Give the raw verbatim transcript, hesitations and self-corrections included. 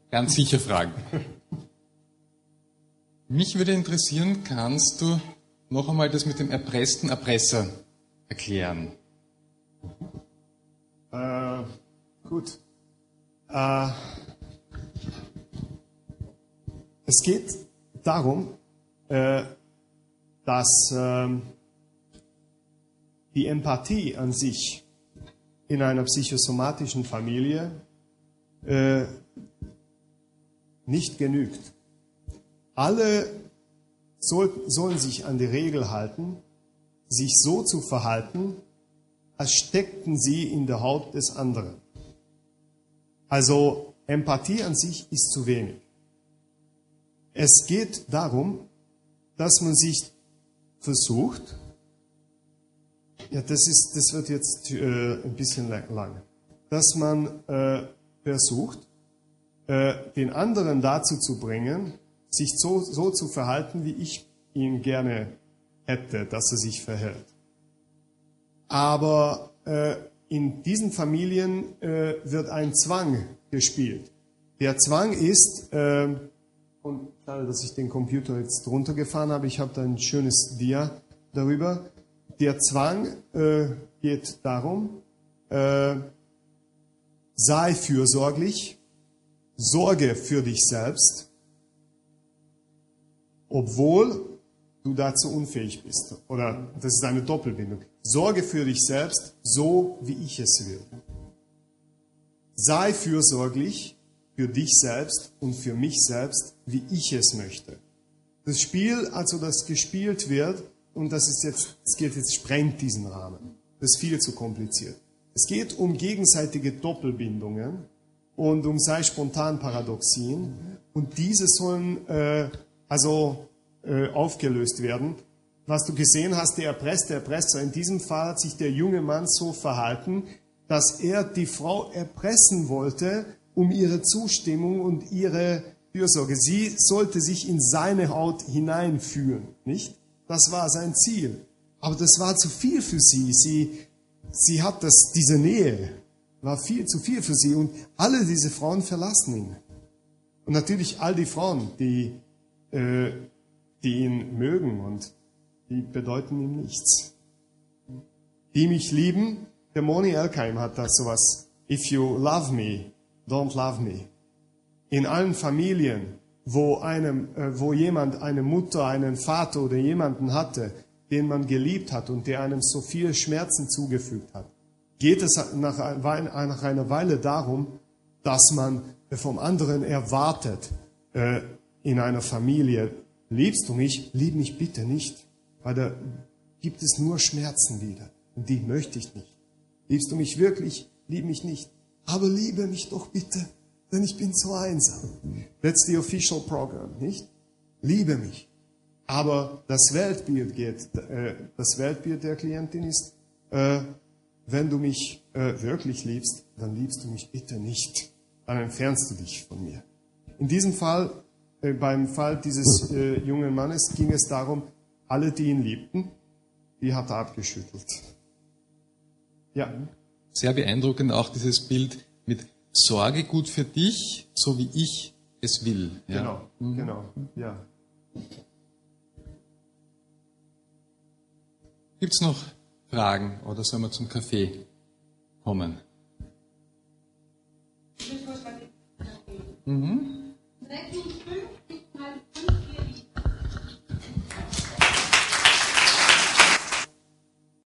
ganz sicher fragen. Mich würde interessieren, kannst du noch einmal das mit dem erpressten Erpresser erklären? Äh, gut. Äh, es geht darum, äh, dass äh, die Empathie an sich in einer psychosomatischen Familie äh, nicht genügt. Alle soll, sollen sich an die Regel halten, sich so zu verhalten, als steckten sie in der Haut des anderen. Also Empathie an sich ist zu wenig. Es geht darum, dass man sich versucht, ja, das ist, das wird jetzt äh, ein bisschen lang, dass man äh, versucht, äh, den anderen dazu zu bringen, sich so, so zu verhalten, wie ich ihn gerne hätte, dass er sich verhält. Aber äh, in diesen Familien äh, wird ein Zwang gespielt. Der Zwang ist, äh, und schade, dass ich den Computer jetzt runtergefahren habe, ich habe da ein schönes Dia darüber. Der Zwang äh, geht darum, äh, sei fürsorglich, sorge für dich selbst, obwohl du dazu unfähig bist. Oder das ist eine Doppelbindung. Sorge für dich selbst, so wie ich es will. Sei fürsorglich für dich selbst und für mich selbst, wie ich es möchte. Das Spiel, also das gespielt wird, und das ist jetzt, es geht jetzt, sprengt diesen Rahmen. Das ist viel zu kompliziert. Es geht um gegenseitige Doppelbindungen und um sei spontan Paradoxien. Und diese sollen äh, also äh, aufgelöst werden. Was du gesehen hast, der erpresste Erpresser, in diesem Fall hat sich der junge Mann so verhalten, dass er die Frau erpressen wollte, um ihre Zustimmung und ihre Fürsorge. Sie sollte sich in seine Haut hineinfühlen, nicht? Das war sein Ziel. Aber das war zu viel für sie. Sie, sie hat das, diese Nähe, war viel zu viel für sie. Und alle diese Frauen verlassen ihn. Und natürlich all die Frauen, die, äh, die ihn mögen, und die bedeuten ihm nichts. Die mich lieben, der Moni Elkheim hat da sowas. If you love me, don't love me. In allen Familien, wo, einem, äh, wo jemand eine Mutter, einen Vater oder jemanden hatte, den man geliebt hat und der einem so viele Schmerzen zugefügt hat, geht es nach, nach einer Weile darum, dass man vom anderen erwartet, äh, in einer Familie, liebst du mich? Lieb mich bitte nicht, weil da gibt es nur Schmerzen wieder und die möchte ich nicht. Liebst du mich wirklich? Lieb mich nicht. Aber liebe mich doch bitte, denn ich bin so einsam. That's the official program, nicht? Liebe mich. Aber das Weltbild geht, äh, das Weltbild der Klientin ist, äh, wenn du mich äh, wirklich liebst, dann liebst du mich bitte nicht. Dann entfernst du dich von mir. In diesem Fall, äh, beim Fall dieses äh, jungen Mannes, ging es darum, alle, die ihn liebten, die hat er abgeschüttelt. Ja. Sehr beeindruckend auch dieses Bild mit Sorge gut für dich, so wie ich es will. Ja? Genau, mhm. genau, ja. Gibt es noch Fragen oder sollen wir zum Kaffee kommen? Mhm.